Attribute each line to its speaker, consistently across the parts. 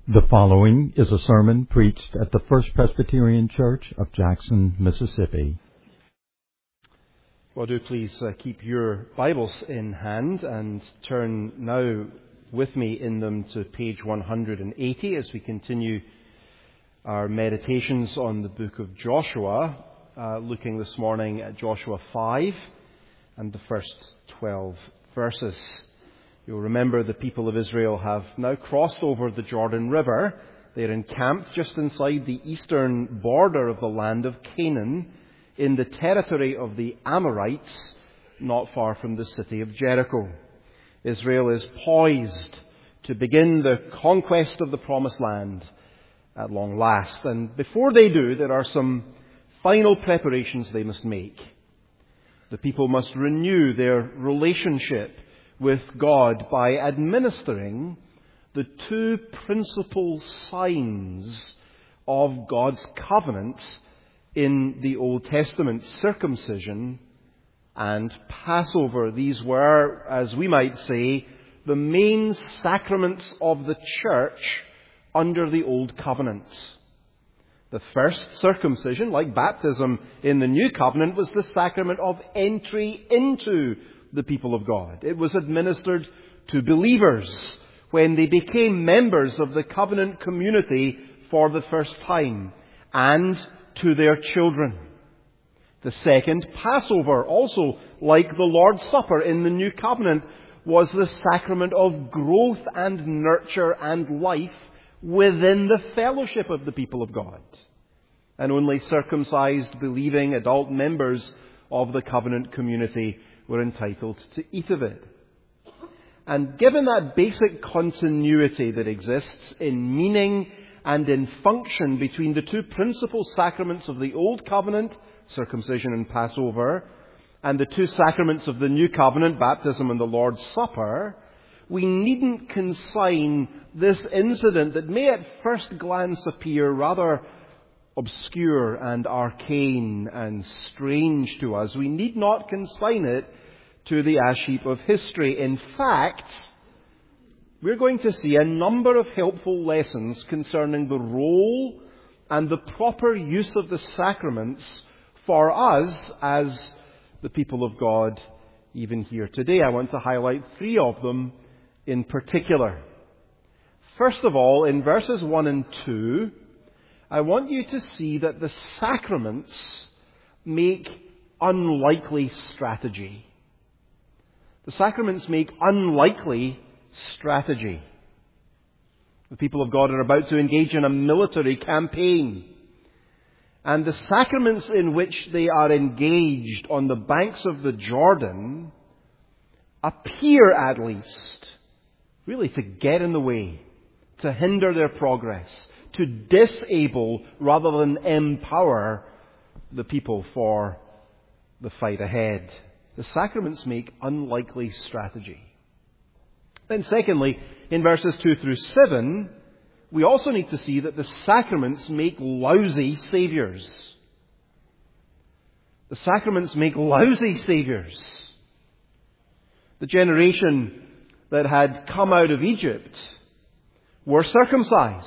Speaker 1: The following is a sermon preached at the First Presbyterian Church of Jackson, Mississippi.
Speaker 2: Well, do please keep your Bibles in hand and turn now with me in them to page 180 as we continue our meditations on the book of Joshua, looking this morning at Joshua 5 and the first 12 verses. You'll remember the people of Israel have now crossed over the Jordan River. They're encamped just inside the eastern border of the land of Canaan in the territory of the Amorites, not far from the city of Jericho. Israel is poised to begin the conquest of the promised land at long last. And before they do, there are some final preparations they must make. The people must renew their relationship with God by administering the two principal signs of God's covenant in the Old Testament, circumcision and Passover. These were, as we might say, the main sacraments of the church under the Old Covenant. The first, circumcision, like baptism in the New Covenant, was the sacrament of entry into the people of God. It was administered to believers when they became members of the covenant community for the first time, and to their children. The second, Passover, also like the Lord's Supper in the New Covenant, was the sacrament of growth and nurture and life within the fellowship of the people of God. And only circumcised, believing adult members of the covenant community were entitled to eat of it. And given that basic continuity that exists in meaning and in function between the two principal sacraments of the Old Covenant, circumcision and Passover, and the two sacraments of the New Covenant, baptism and the Lord's Supper, we needn't consign this incident that may at first glance appear rather obscure and arcane and strange to us. We need not consign it to the ash heap of history. In fact, we're going to see a number of helpful lessons concerning the role and the proper use of the sacraments for us as the people of God, even here today. I want to highlight three of them in particular. First of all, in verses 1 and 2, I want you to see that the sacraments make unlikely strategy. The sacraments make unlikely strategy. The people of God are about to engage in a military campaign. And the sacraments in which they are engaged on the banks of the Jordan appear, at least, really to get in the way, to hinder their progress, to disable rather than empower the people for the fight ahead. The sacraments make unlikely strategy. Then secondly, in verses 2 through 7, we also need to see that the sacraments make lousy saviors. The sacraments make lousy saviors. The generation that had come out of Egypt were circumcised,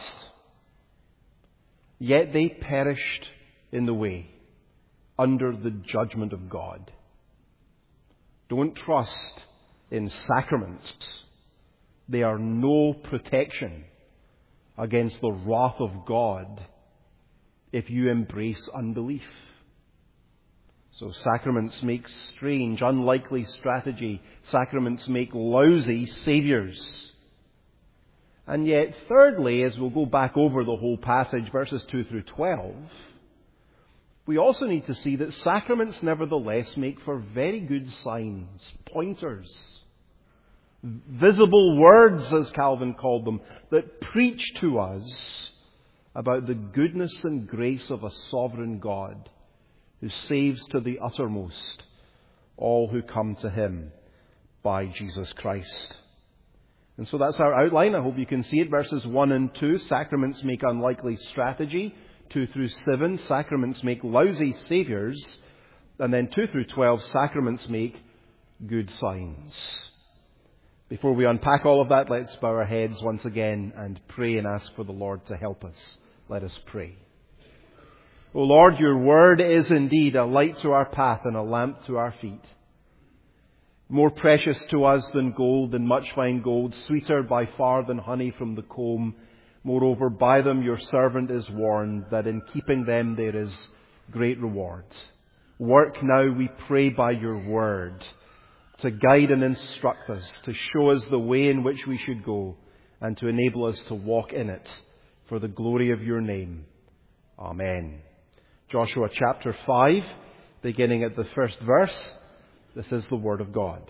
Speaker 2: yet they perished in the way under the judgment of God. Don't trust in sacraments. They are no protection against the wrath of God if you embrace unbelief. So sacraments make strange, unlikely strategy. Sacraments make lousy saviors. And yet, thirdly, as we'll go back over the whole passage, verses 2 through 12, we also need to see that sacraments nevertheless make for very good signs, pointers, visible words, as Calvin called them, that preach to us about the goodness and grace of a sovereign God who saves to the uttermost all who come to Him by Jesus Christ. And so that's our outline. I hope you can see it. Verses 1 and 2, sacraments make unlikely strategy. 2 through 7, sacraments make lousy saviors. And then 2 through 12, sacraments make good signs. Before we unpack all of that, let's bow our heads once again and pray and ask for the Lord to help us. Let us pray. O Lord, your word is indeed a light to our path and a lamp to our feet. More precious to us than gold, than much fine gold, sweeter by far than honey from the comb. Moreover, by them your servant is warned, that in keeping them there is great reward. Work now, we pray, by your word, to guide and instruct us, to show us the way in which we should go, and to enable us to walk in it for the glory of your name. Amen. Joshua chapter 5, beginning at the first verse. This is the word of God.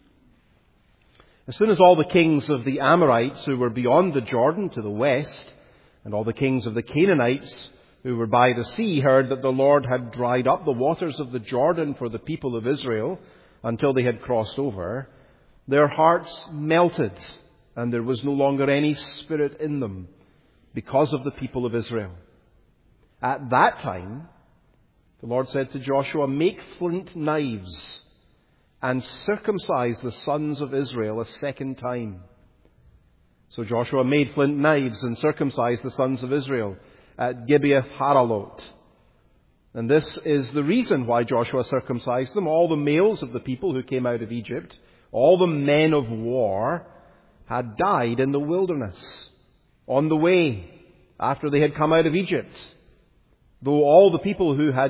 Speaker 2: As soon as all the kings of the Amorites who were beyond the Jordan to the west, and all the kings of the Canaanites who were by the sea, heard that the Lord had dried up the waters of the Jordan for the people of Israel until they had crossed over, their hearts melted, and there was no longer any spirit in them because of the people of Israel. At that time, the Lord said to Joshua, "Make flint knives and circumcise the sons of Israel a second time." So Joshua made flint knives and circumcised the sons of Israel at Gibeath Haralot. And this is the reason why Joshua circumcised them. All the males of the people who came out of Egypt, all the men of war, had died in the wilderness on the way after they had come out of Egypt. Though all the people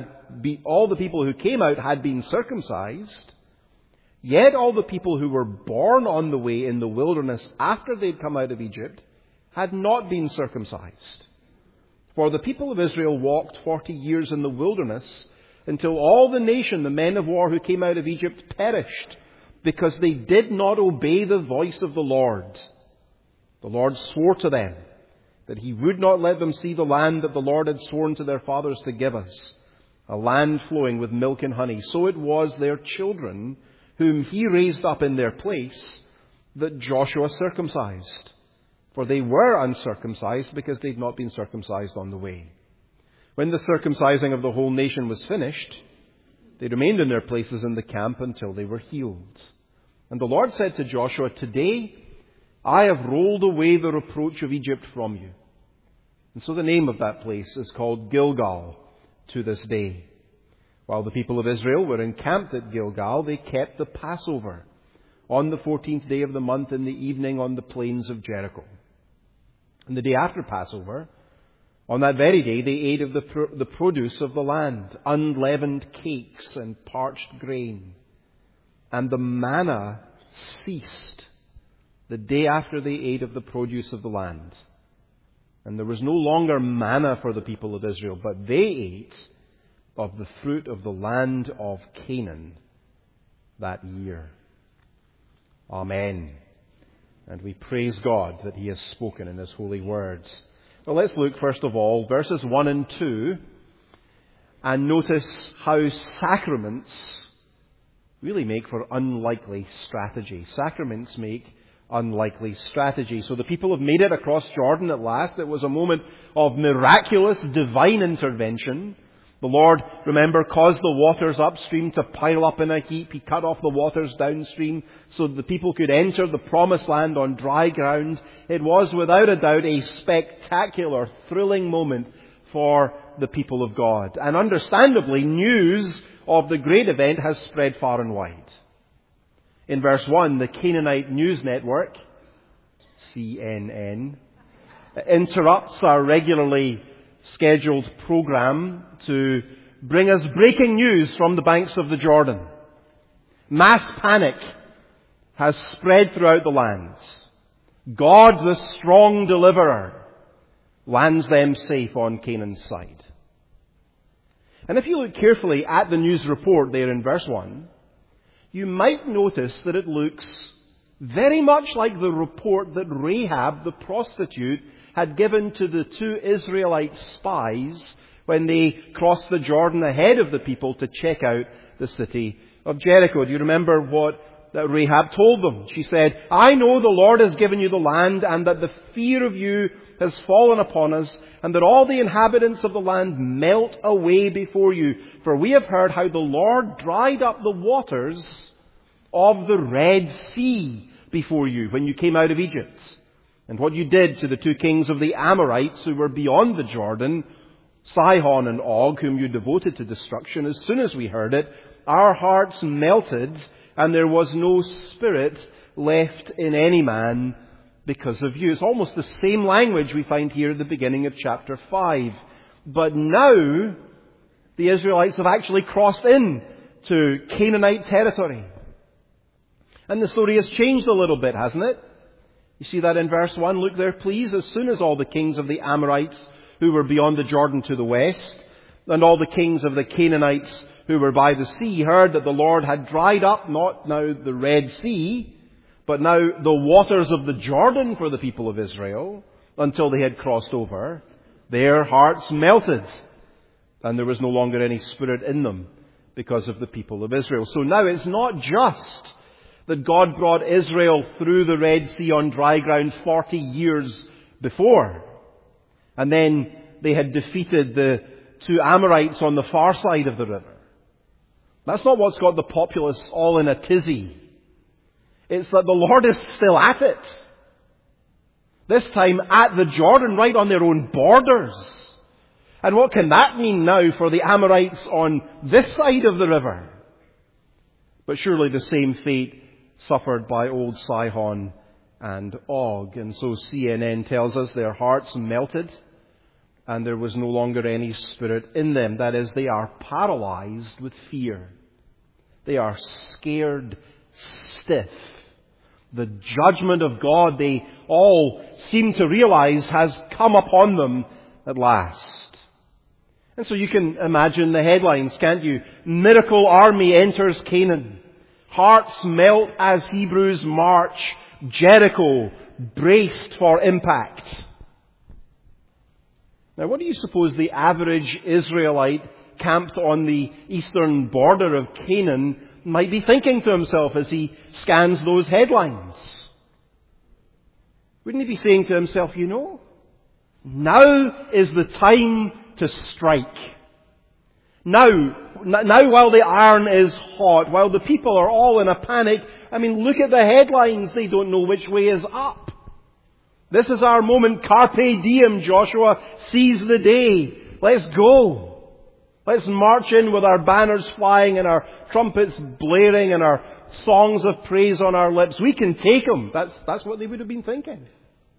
Speaker 2: who came out had been circumcised, yet all the people who were born on the way in the wilderness after they'd come out of Egypt had not been circumcised. For the people of Israel walked 40 years in the wilderness until all the nation, the men of war who came out of Egypt, perished because they did not obey the voice of the Lord. The Lord swore to them that he would not let them see the land that the Lord had sworn to their fathers to give us, a land flowing with milk and honey. So it was their children, whom he raised up in their place, that Joshua circumcised. For they were uncircumcised because they'd not been circumcised on the way. When the circumcising of the whole nation was finished, they remained in their places in the camp until they were healed. And the Lord said to Joshua, "Today I have rolled away the reproach of Egypt from you." And so the name of that place is called Gilgal to this day. While the people of Israel were encamped at Gilgal, they kept the Passover on the 14th day of the month in the evening on the plains of Jericho. And the day after Passover, on that very day, they ate of the produce of the land, unleavened cakes and parched grain. And the manna ceased the day after they ate of the produce of the land. And there was no longer manna for the people of Israel, but they ate of the fruit of the land of Canaan that year. Amen. And we praise God that he has spoken in his holy words. Well, let's look first of all, verses 1 and 2, and notice how sacraments really make for unlikely strategy. Sacraments make unlikely strategy. So the people have made it across Jordan at last. It was a moment of miraculous divine intervention. The Lord, remember, caused the waters upstream to pile up in a heap. He cut off the waters downstream so that the people could enter the promised land on dry ground. It was without a doubt a spectacular, thrilling moment for the people of God. And understandably, news of the great event has spread far and wide. In verse 1, the Canaanite News Network, CNN, interrupts our regularly scheduled program to bring us breaking news from the banks of the Jordan. Mass panic has spread throughout the lands. God, the strong deliverer, lands them safe on Canaan's side. And if you look carefully at the news report there in verse 1, you might notice that it looks very much like the report that Rahab, the prostitute, had given to the 2 Israelite spies when they crossed the Jordan ahead of the people to check out the city of Jericho. Do you remember what Rahab told them? She said, "I know the Lord has given you the land, and that the fear of you has fallen upon us, and that all the inhabitants of the land melt away before you. For we have heard how the Lord dried up the waters of the Red Sea before you when you came out of Egypt, and what you did to the two kings of the Amorites who were beyond the Jordan, Sihon and Og, whom you devoted to destruction. As soon as we heard it, our hearts melted, and there was no spirit left in any man because of you. It's almost the same language we find here at the beginning of chapter 5. But now, the Israelites have actually crossed in to Canaanite territory. And the story has changed a little bit, hasn't it? You see that in verse 1. Look there, please. As soon as all the kings of the Amorites who were beyond the Jordan to the west, and all the kings of the Canaanites who were by the sea, heard that the Lord had dried up, not now the Red Sea, but now the waters of the Jordan for the people of Israel, until they had crossed over, their hearts melted, and there was no longer any spirit in them because of the people of Israel. So now it's not just that God brought Israel through the Red Sea on dry ground 40 years before, and then they had defeated the two Amorites on the far side of the river. That's not what's got the populace all in a tizzy. It's that the Lord is still at it. This time at the Jordan, right on their own borders. And what can that mean now for the Amorites on this side of the river? But surely the same fate suffered by old Sihon and Og. And so CNN tells us their hearts melted and there was no longer any spirit in them. That is, they are paralyzed with fear. They are scared stiff. The judgment of God, they all seem to realize, has come upon them at last. And so you can imagine the headlines, can't you? Miracle army enters Canaan. Hearts melt as Hebrews march. Jericho braced for impact. Now, what do you suppose the average Israelite camped on the eastern border of Canaan might be thinking to himself as he scans those headlines? Wouldn't he be saying to himself, now is the time to strike. Now while the iron is hot, while the people are all in a panic, look at the headlines. They don't know which way is up. This is our moment. Carpe diem, Joshua. Seize the day. Let's go. Let's march in with our banners flying and our trumpets blaring and our songs of praise on our lips. We can take them. That's what they would have been thinking.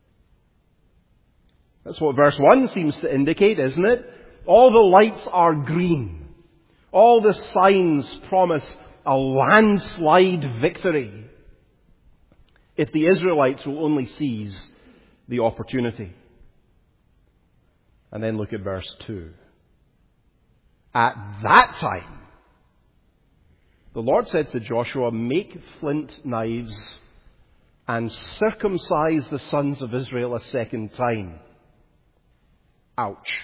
Speaker 2: That's what verse 1 seems to indicate, isn't it? All the lights are green. All the signs promise a landslide victory if the Israelites will only seize the opportunity. And then look at verse 2. At that time, the Lord said to Joshua, make flint knives and circumcise the sons of Israel a second time. Ouch.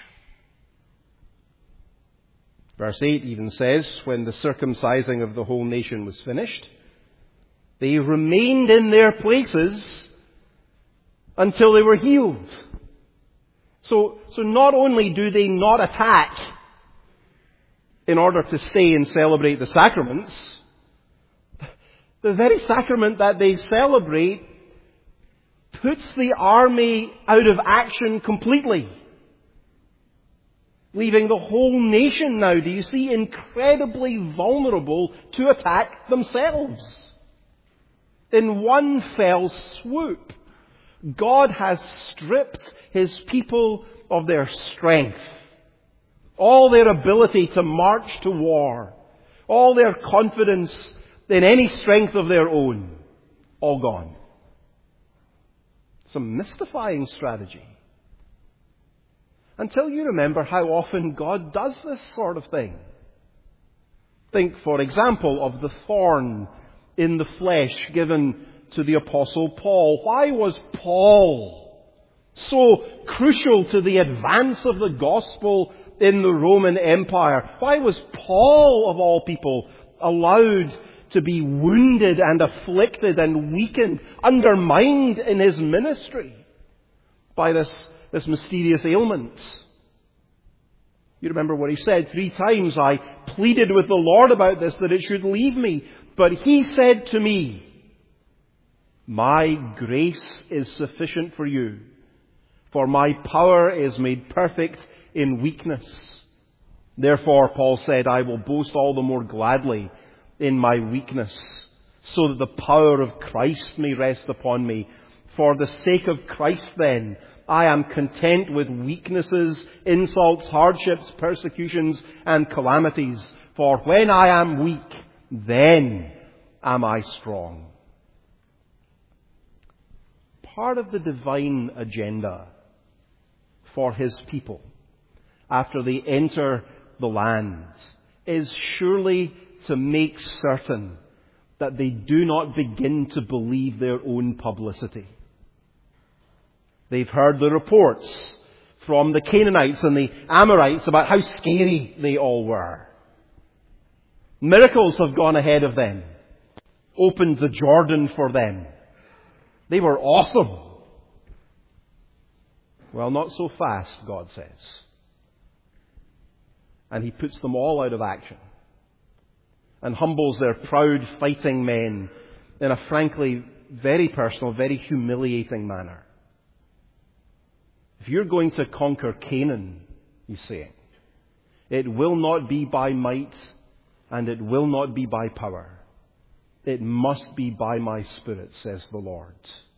Speaker 2: Verse 8 even says, when the circumcising of the whole nation was finished, they remained in their places until they were healed. So not only do they not attack in order to stay and celebrate the sacraments, the very sacrament that they celebrate puts the army out of action completely, leaving the whole nation now, do you see, incredibly vulnerable to attack themselves. In one fell swoop, God has stripped His people of their strength, all their ability to march to war, all their confidence in any strength of their own, all gone. It's a mystifying strategy. Until you remember how often God does this sort of thing. Think, for example, of the thorn in the flesh given to the Apostle Paul. Why was Paul so crucial to the advance of the gospel in the Roman Empire? Why was Paul, of all people, allowed to be wounded and afflicted and weakened, undermined in his ministry by this mysterious ailment? You remember what he said. 3 times I pleaded with the Lord about this, that it should leave me. But He said to me, My grace is sufficient for you, for my power is made perfect in weakness. Therefore, Paul said, I will boast all the more gladly in my weakness, so that the power of Christ may rest upon me. For the sake of Christ, then, I am content with weaknesses, insults, hardships, persecutions, and calamities. For when I am weak, then am I strong. Part of the divine agenda for His people after they enter the land is surely to make certain that they do not begin to believe their own publicity. They've heard the reports from the Canaanites and the Amorites about how scary they all were. Miracles have gone ahead of them, opened the Jordan for them. They were awesome. Well, not so fast, God says. And He puts them all out of action and humbles their proud fighting men in a frankly very personal, very humiliating manner. If you're going to conquer Canaan, He's saying, it will not be by might and it will not be by power. It must be by my Spirit, says the Lord.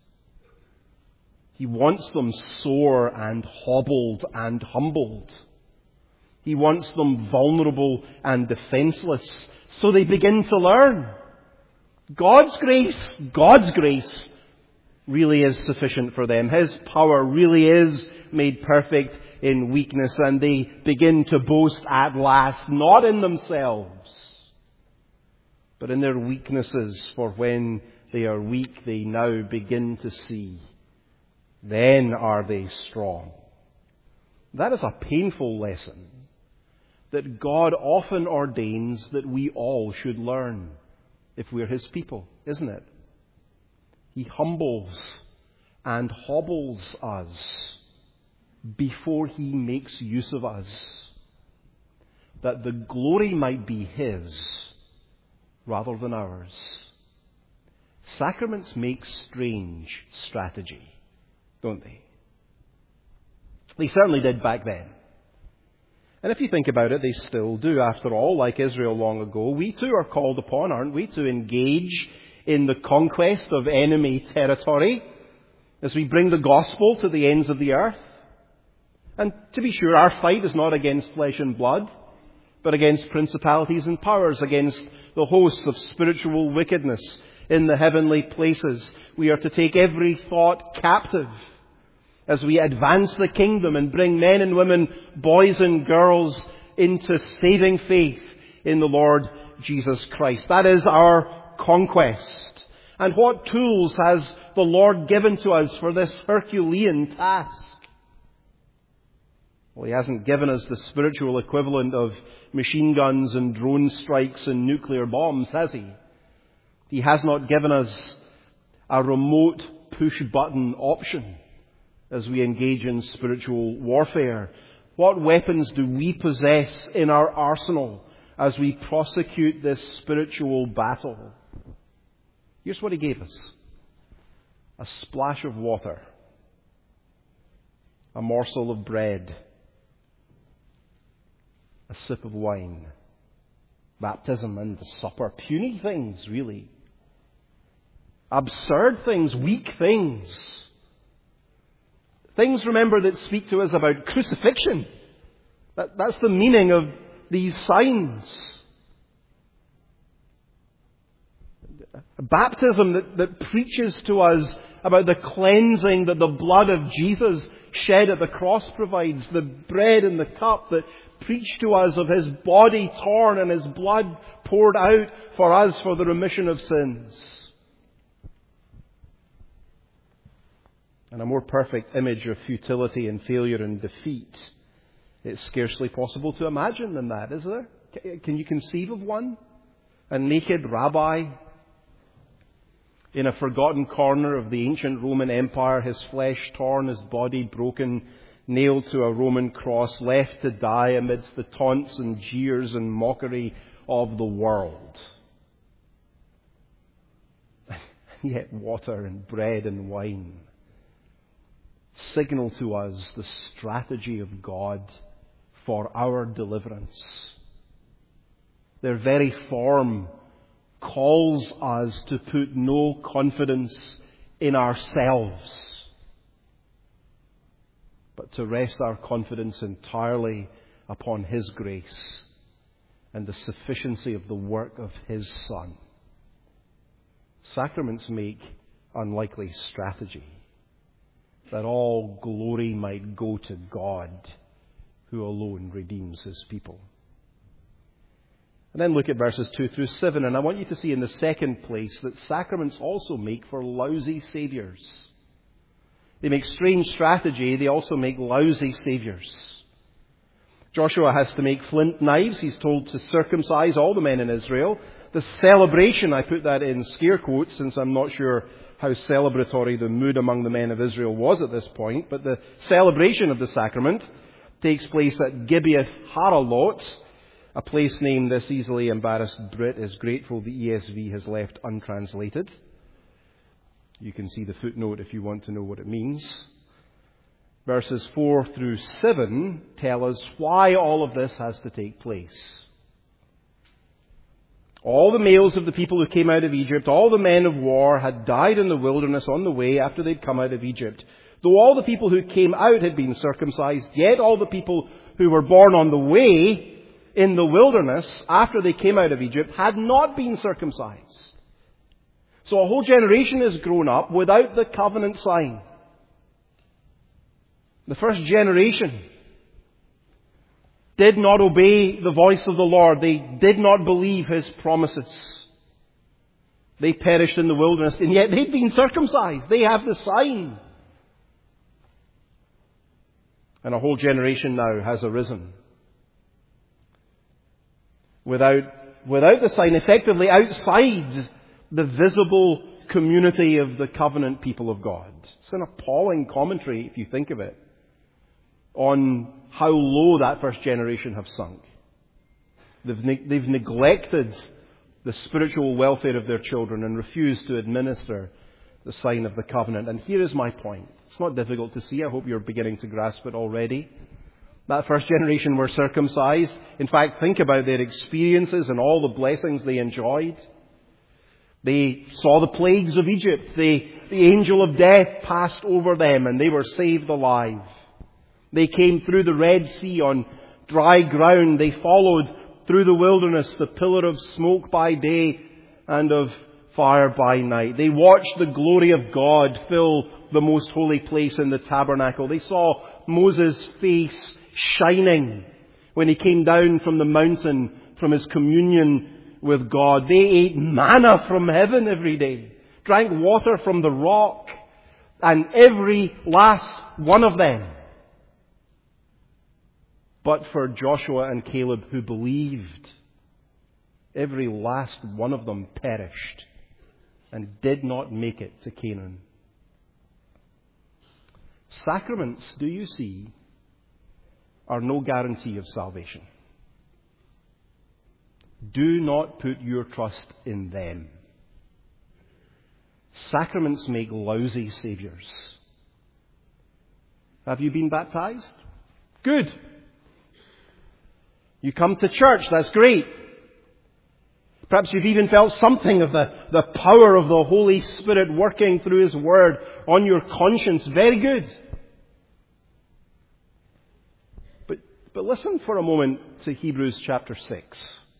Speaker 2: He wants them sore and hobbled and humbled. He wants them vulnerable and defenseless, so they begin to learn. God's grace really is sufficient for them. His power really is made perfect in weakness, and they begin to boast at last, not in themselves, but in their weaknesses. For when they are weak, they now begin to see. Then are they strong. That is a painful lesson that God often ordains that we all should learn if we're His people, isn't it? He humbles and hobbles us before He makes use of us, that the glory might be His rather than ours. Sacraments make strange strategy, don't they? They certainly did back then. And if you think about it, they still do. After all, like Israel long ago, we too are called upon, aren't we, to engage in the conquest of enemy territory as we bring the gospel to the ends of the earth. And to be sure, our fight is not against flesh and blood, but against principalities and powers, against the hosts of spiritual wickedness in the heavenly places. We are to take every thought captive as we advance the kingdom and bring men and women, boys and girls, into saving faith in the Lord Jesus Christ. That is our conquest. And what tools has the Lord given to us for this Herculean task? Well, He hasn't given us the spiritual equivalent of machine guns and drone strikes and nuclear bombs, has He? He has not given us a remote push-button option as we engage in spiritual warfare. What weapons do we possess in our arsenal as we prosecute this spiritual battle? Here's what He gave us: a splash of water, a morsel of bread, a sip of wine, baptism and the supper. Puny things, really. Absurd things, weak things. Things, remember, that speak to us about crucifixion. That's the meaning of these signs. A baptism that preaches to us about the cleansing that the blood of Jesus shed at the cross provides. The bread and the cup that preach to us of His body torn and His blood poured out for us for the remission of sins. And a more perfect image of futility and failure and defeat, it's scarcely possible to imagine than that, is there? Can you conceive of one? A naked rabbi in a forgotten corner of the ancient Roman Empire, his flesh torn, his body broken, nailed to a Roman cross, left to die amidst the taunts and jeers and mockery of the world. yet water and bread and wine signal to us the strategy of God for our deliverance. Their very form calls us to put no confidence in ourselves, but to rest our confidence entirely upon His grace and the sufficiency of the work of His Son. Sacraments make unlikely strategy, that all glory might go to God, who alone redeems His people. And then look at verses 2 through 7, and I want you to see in the second place that sacraments also make for lousy saviours. They make strange strategy, they also make lousy saviours. Joshua has to make flint knives. He's told to circumcise all the men in Israel. The celebration, I put that in scare quotes since I'm not sure how celebratory the mood among the men of Israel was at this point, but the celebration of the sacrament takes place at Gibeath Haralot, a place name this easily embarrassed Brit is grateful the ESV has left untranslated. You can see the footnote if you want to know what it means. Verses 4 through 7 tell us why all of this has to take place. All the males of the people who came out of Egypt, all the men of war, had died in the wilderness on the way after they'd come out of Egypt. Though all the people who came out had been circumcised, yet all the people who were born on the way in the wilderness after they came out of Egypt had not been circumcised. So a whole generation has grown up without the covenant sign. The first generation did not obey the voice of the Lord. They did not believe His promises. They perished in the wilderness, and yet they'd been circumcised. They have the sign. And a whole generation now has arisen without the sign, effectively outside the visible community of the covenant people of God. It's an appalling commentary, if you think of it, on how low that first generation have sunk. They've neglected the spiritual welfare of their children and refused to administer the sign of the covenant. And here is my point. It's not difficult to see. I hope you're beginning to grasp it already. That first generation were circumcised. In fact, think about their experiences and all the blessings they enjoyed. They saw the plagues of Egypt. The angel of death passed over them and they were saved alive. They came through the Red Sea on dry ground. They followed through the wilderness the pillar of smoke by day and of fire by night. They watched the glory of God fill the most holy place in the tabernacle. They saw Moses' face shining when he came down from the mountain from his communion with God. They ate manna from heaven every day, drank water from the rock, and every last one of them, but for Joshua and Caleb who believed, every last one of them perished and did not make it to Canaan. Sacraments, do you see, are no guarantee of salvation. Do not put your trust in them. Sacraments make lousy saviours. Have you been baptized? Good. You come to church, that's great. Perhaps you've even felt something of the power of the Holy Spirit working through His Word on your conscience. Very good. But listen for a moment to Hebrews chapter 6.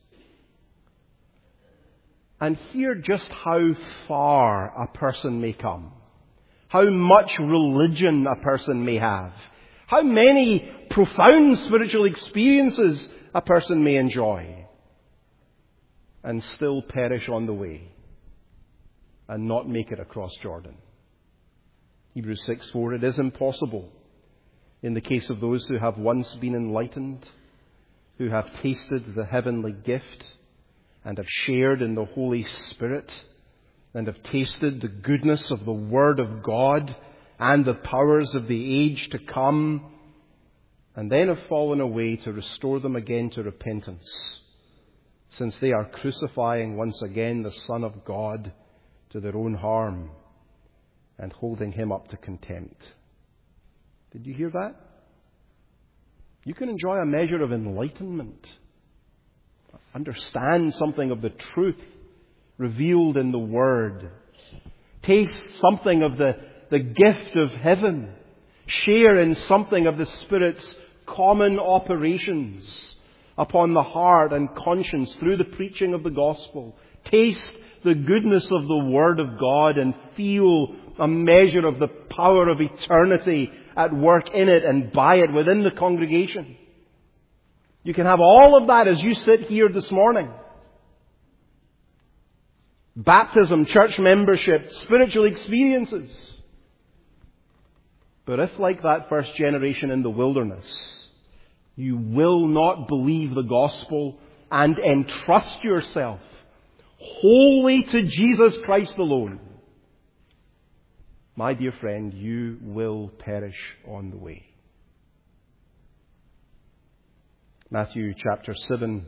Speaker 2: And hear just how far a person may come. How much religion a person may have. How many profound spiritual experiences a person may enjoy. And still perish on the way. And not make it across Jordan. Hebrews 6:4, it is impossible in the case of those who have once been enlightened, who have tasted the heavenly gift, and have shared in the Holy Spirit, and have tasted the goodness of the Word of God and the powers of the age to come, and then have fallen away, to restore them again to repentance, since they are crucifying once again the Son of God, to their own harm and holding him up to contempt. Did you hear that? You can enjoy a measure of enlightenment, understand something of the truth revealed in the Word, taste something of the gift of heaven, share in something of the Spirit's common operations upon the heart and conscience through the preaching of the gospel. Taste the goodness of the Word of God and feel a measure of the power of eternity at work in it and by it within the congregation. You can have all of that as you sit here this morning. Baptism, church membership, spiritual experiences. But if, like that first generation in the wilderness, you will not believe the gospel and entrust yourself wholly to Jesus Christ alone, my dear friend, you will perish on the way. Matthew chapter 7,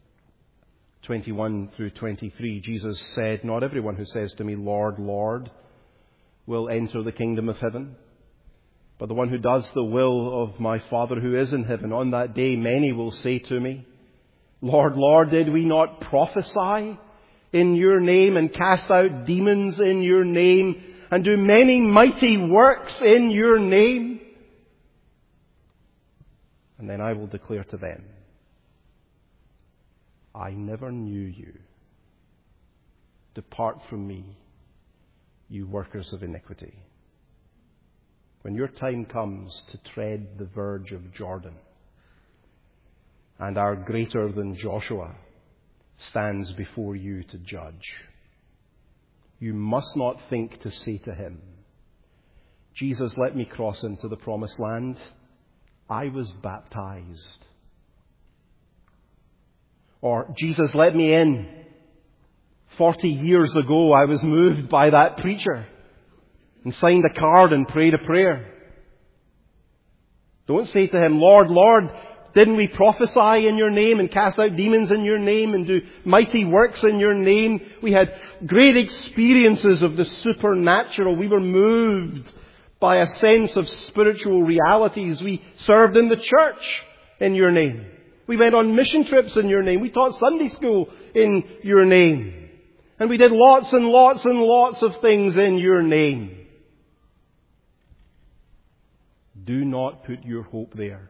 Speaker 2: 21 through 23, Jesus said, "Not everyone who says to me, 'Lord, Lord,' will enter the kingdom of heaven, but the one who does the will of my Father who is in heaven. On that day many will say to me, 'Lord, Lord, did we not prophesy in your name and cast out demons in your name and do many mighty works in your name?' And then I will declare to them, 'I never knew you. Depart from me, you workers of iniquity.'" When your time comes to tread the verge of Jordan, and our greater than Joshua stands before you to judge, you must not think to say to him, "Jesus, let me cross into the promised land. I was baptized." Or, "Jesus, let me in. 40 years ago I was moved by that preacher and signed a card and prayed a prayer." Don't say to him, "Lord, Lord, didn't we prophesy in your name and cast out demons in your name and do mighty works in your name? We had great experiences of the supernatural. We were moved by a sense of spiritual realities. We served in the church in your name. We went on mission trips in your name. We taught Sunday school in your name. And we did lots and lots and lots of things in your name." Do not put your hope there.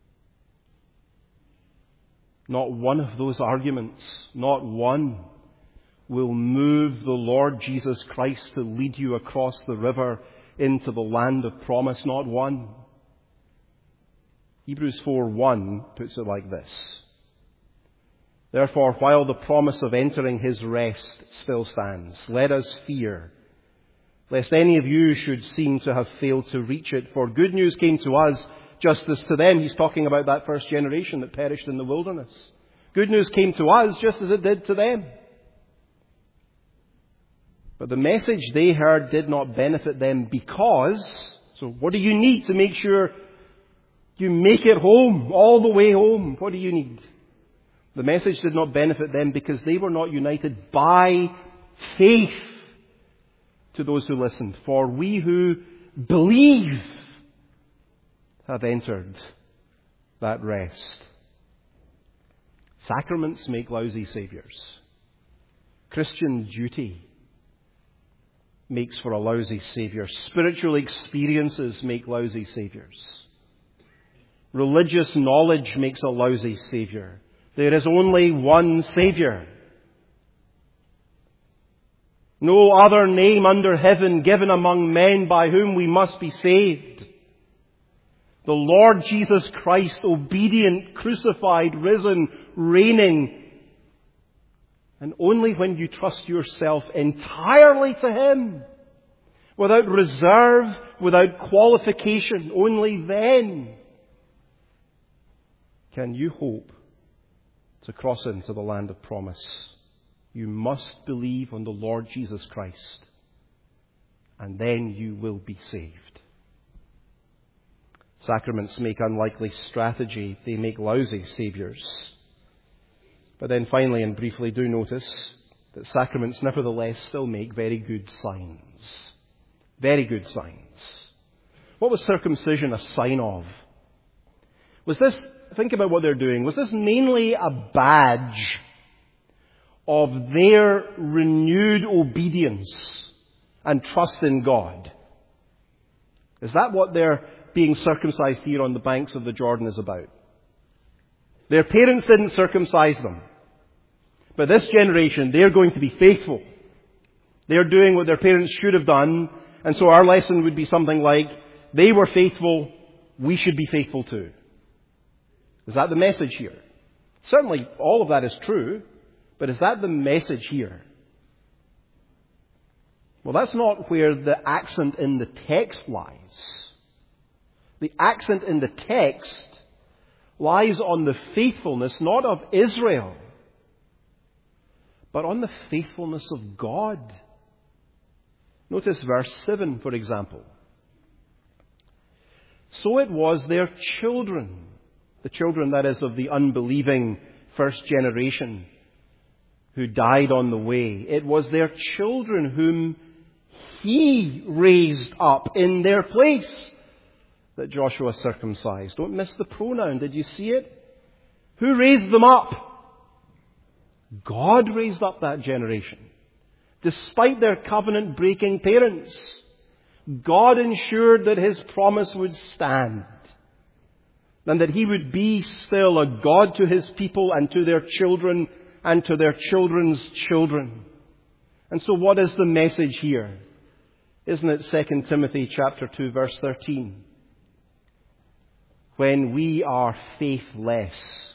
Speaker 2: Not one of those arguments, not one, will move the Lord Jesus Christ to lead you across the river into the land of promise. Not one. Hebrews 4:1 puts it like this: "Therefore, while the promise of entering his rest still stands, let us fear, lest any of you should seem to have failed to reach it. For good news came to us just as to them." He's talking about that first generation that perished in the wilderness. Good news came to us just as it did to them. But the message they heard did not benefit them because... So what do you need to make sure you make it home, all the way home? What do you need? The message did not benefit them because they were not united by faith to those who listened. For we who believe have entered that rest. Sacraments make lousy saviors. Christian duty makes for a lousy savior. Spiritual experiences make lousy saviors. Religious knowledge makes a lousy savior. There is only one Savior. No other name under heaven given among men by whom we must be saved. The Lord Jesus Christ, obedient, crucified, risen, reigning. And only when you trust yourself entirely to Him, without reserve, without qualification, only then can you hope to cross into the land of promise. You must believe on the Lord Jesus Christ, and then you will be saved. Sacraments make unlikely strategy. They make lousy saviors. But then finally and briefly, do notice that sacraments nevertheless still make very good signs. Very good signs. What was circumcision a sign of? Was this, think about what they're doing, was this mainly a badge of their renewed obedience and trust in God? Is that what their being circumcised here on the banks of the Jordan is about? Their parents didn't circumcise them. But this generation, they're going to be faithful. They're doing what their parents should have done. And so our lesson would be something like, they were faithful, we should be faithful too. Is that the message here? Certainly all of that is true, but is that the message here? Well, that's not where the accent in the text lies. The accent in the text lies on the faithfulness not of Israel, but on the faithfulness of God. Notice verse 7, for example. So it was their children, the children, that is, of the unbelieving first generation who died on the way. It was their children whom He raised up in their place that Joshua circumcised. Don't miss the pronoun. Did you see it? Who raised them up? God raised up that generation. Despite their covenant-breaking parents, God ensured that His promise would stand, and that He would be still a God to His people and to their children and to their children's children. And so what is the message here? Isn't it 2 Timothy chapter 2, verse 13? When we are faithless,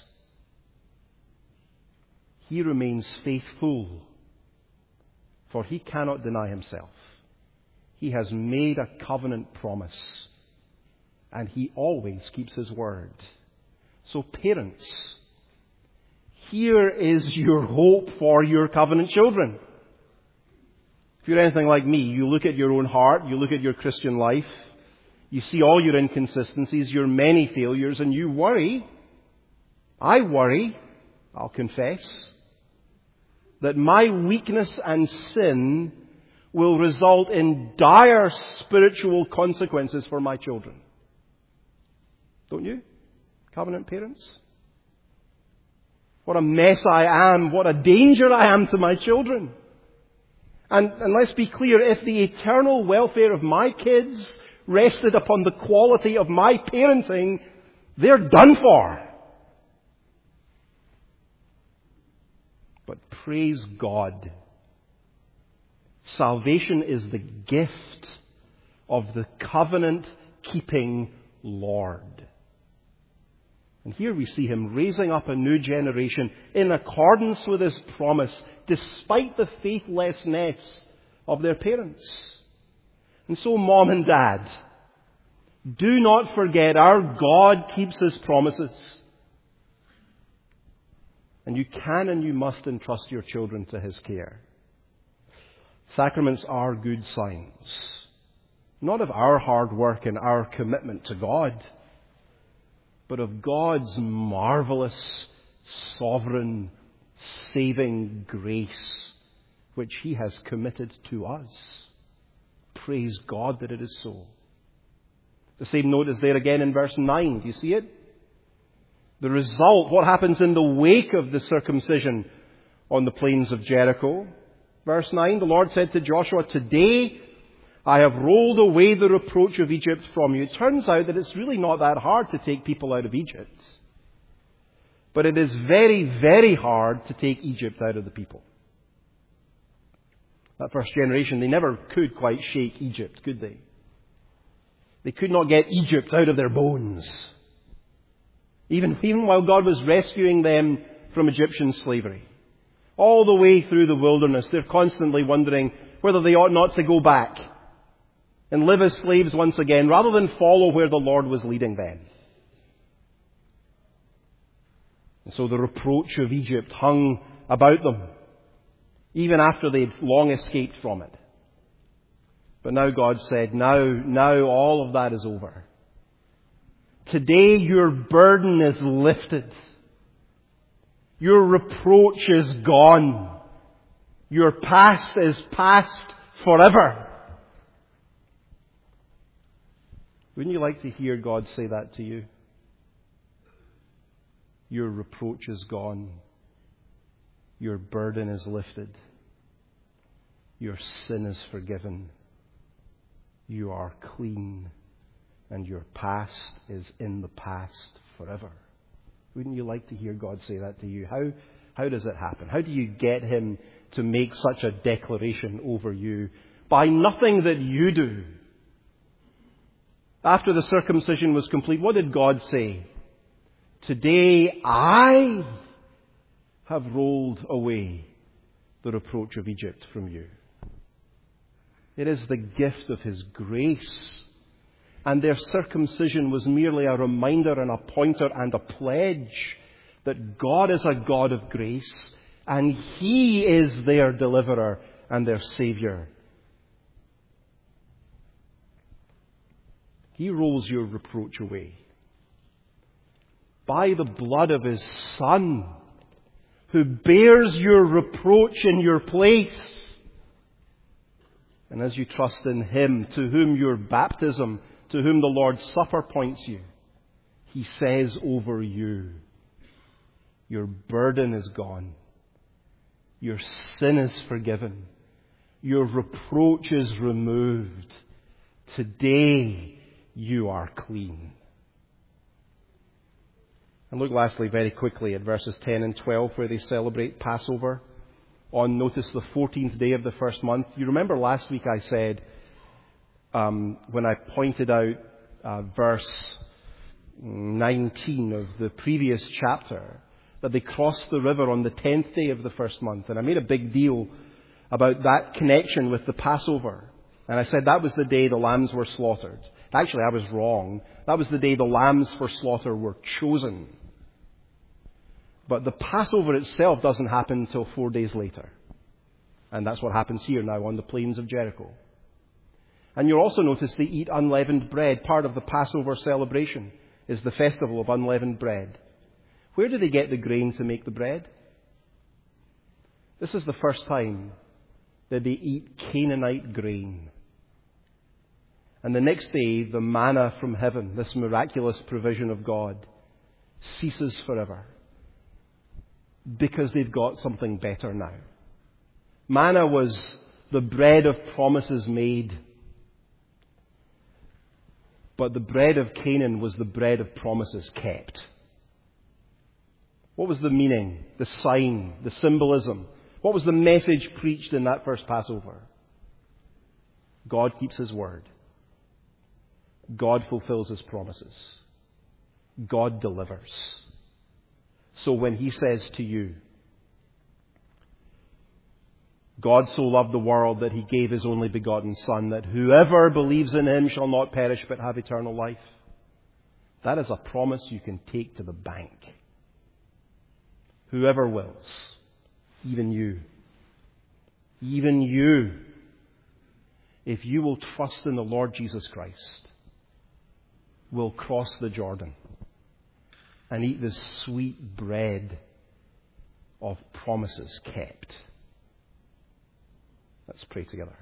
Speaker 2: He remains faithful, for He cannot deny Himself. He has made a covenant promise, and He always keeps His word. So parents, here is your hope for your covenant children. If you're anything like me, you look at your own heart, you look at your Christian life, you see all your inconsistencies, your many failures, and you worry. I worry, I'll confess, that my weakness and sin will result in dire spiritual consequences for my children. Don't you, covenant parents? What a mess I am, what a danger I am to my children. And let's be clear, if the eternal welfare of my kids rested upon the quality of my parenting, they're done for. But praise God, salvation is the gift of the covenant-keeping Lord. And here we see Him raising up a new generation in accordance with His promise, despite the faithlessness of their parents. And so, Mom and Dad, do not forget our God keeps His promises. And you can and you must entrust your children to His care. Sacraments are good signs, not of our hard work and our commitment to God, but of God's marvelous, sovereign, saving grace, which He has committed to us. Praise God that it is so. The same note is there again in verse 9. Do you see it? The result, what happens in the wake of the circumcision on the plains of Jericho. Verse 9, the Lord said to Joshua, "Today I have rolled away the reproach of Egypt from you." It turns out that it's really not that hard to take people out of Egypt. But it is very, very hard to take Egypt out of the people. That first generation, they never could quite shake Egypt, could they? They could not get Egypt out of their bones. Even while God was rescuing them from Egyptian slavery. All the way through the wilderness, they're constantly wondering whether they ought not to go back and live as slaves once again, rather than follow where the Lord was leading them. And so the reproach of Egypt hung about them, even after they'd long escaped from it. But now God said, now all of that is over. Today your burden is lifted. Your reproach is gone. Your past is past forever. Wouldn't you like to hear God say that to you? Your reproach is gone. Your burden is lifted. Your sin is forgiven. You are clean. And your past is in the past forever. Wouldn't you like to hear God say that to you? How does it happen? How do you get Him to make such a declaration over you? By nothing that you do. After the circumcision was complete, what did God say? Today I have rolled away the reproach of Egypt from you. It is the gift of His grace. And their circumcision was merely a reminder and a pointer and a pledge that God is a God of grace and He is their deliverer and their Savior. He rolls your reproach away by the blood of His Son, who bears your reproach in your place. And as you trust in Him, to whom your baptism, to whom the Lord's Supper points you, He says over you, your burden is gone. Your sin is forgiven. Your reproach is removed. Today you are clean. And look lastly very quickly at verses 10 and 12 where they celebrate Passover on, notice, the 14th day of the first month. You remember last week I said, when I pointed out verse 19 of the previous chapter, that they crossed the river on the 10th day of the first month. And I made a big deal about that connection with the Passover. And I said that was the day the lambs were slaughtered. Actually, I was wrong. That was the day the lambs for slaughter were chosen. But the Passover itself doesn't happen until 4 days later. And that's what happens here now on the plains of Jericho. And you'll also notice they eat unleavened bread. Part of the Passover celebration is the festival of unleavened bread. Where do they get the grain to make the bread? This is the first time that they eat Canaanite grain. And the next day, the manna from heaven, this miraculous provision of God, ceases forever. Because they've got something better now. Manna was the bread of promises made. But the bread of Canaan was the bread of promises kept. What was the meaning, the sign, the symbolism? What was the message preached in that first Passover? God keeps His word. God fulfills His promises. God delivers. So when He says to you, God so loved the world that He gave His only begotten Son, that whoever believes in Him shall not perish but have eternal life. That is a promise you can take to the bank. Whoever wills, even you, if you will trust in the Lord Jesus Christ, will cross the Jordan and eat this sweet bread of promises kept. Let's pray together.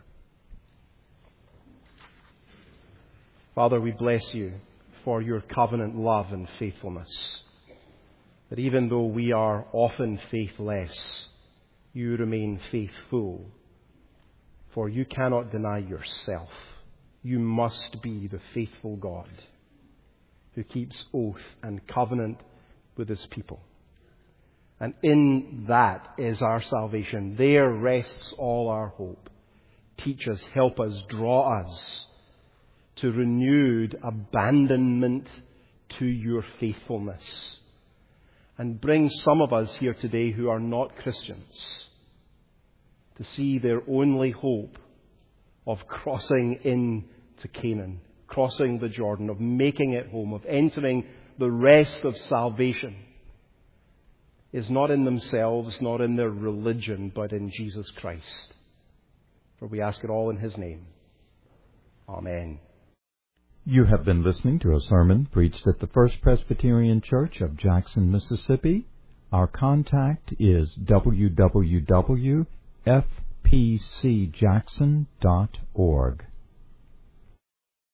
Speaker 2: Father, we bless You for Your covenant love and faithfulness. That even though we are often faithless, You remain faithful. For You cannot deny Yourself. You must be the faithful God who keeps oath and covenant with His people. And in that is our salvation. There rests all our hope. Teach us, help us, draw us to renewed abandonment to Your faithfulness. And bring some of us here today who are not Christians to see their only hope of crossing into Canaan, crossing the Jordan, of making it home, of entering the rest of salvation, is not in themselves, not in their religion, but in Jesus Christ. For we ask it all in His name. Amen.
Speaker 1: You have been listening to a sermon preached at the First Presbyterian Church of Jackson, Mississippi. Our contact is www.fpcjackson.org. fpcjackson.org.